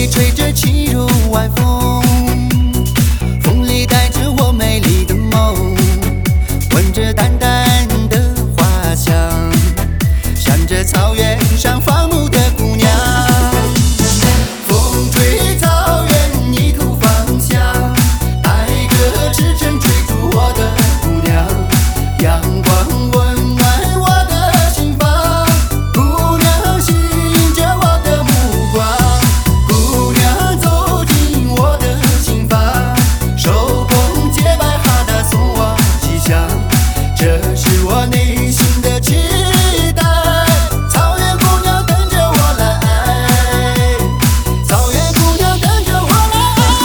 吹着轻柔晚风，风里带着我美丽的梦，闻着淡淡的花香，像这草原上放牧的姑娘。风吹草原泥土芳香，带个赤诚追逐我的姑娘，阳光温暖我的心房，姑娘吸引着我的目光，姑娘走进我的心房，手捧洁白哈达送我吉祥，这是我内心的期待。草原姑娘等着我来，草原姑娘等着我来。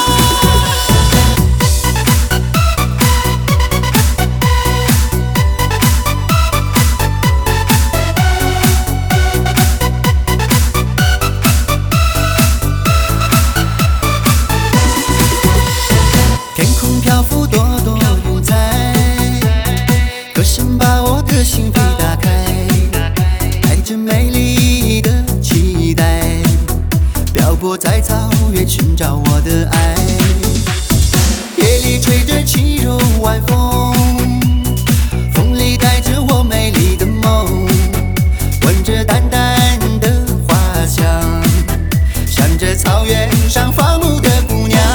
天空漂浮朵朵云彩，歌声把我的心扉打开，带着美丽的期待，漂泊在草原寻找我的爱。夜里吹着轻柔晚风，风里带着我美丽的梦，闻着淡淡的花香，像这草原上放牧的姑娘。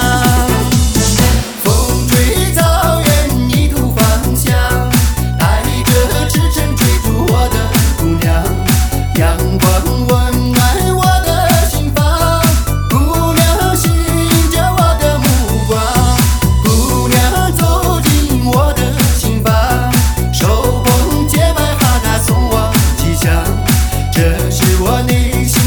风吹草原泥土芳香，带着赤诚追逐我的姑娘，阳光温暖我的心房，姑娘吸引着我的目光，姑娘走进我的心房，手捧洁白哈达送我吉祥，这是我内心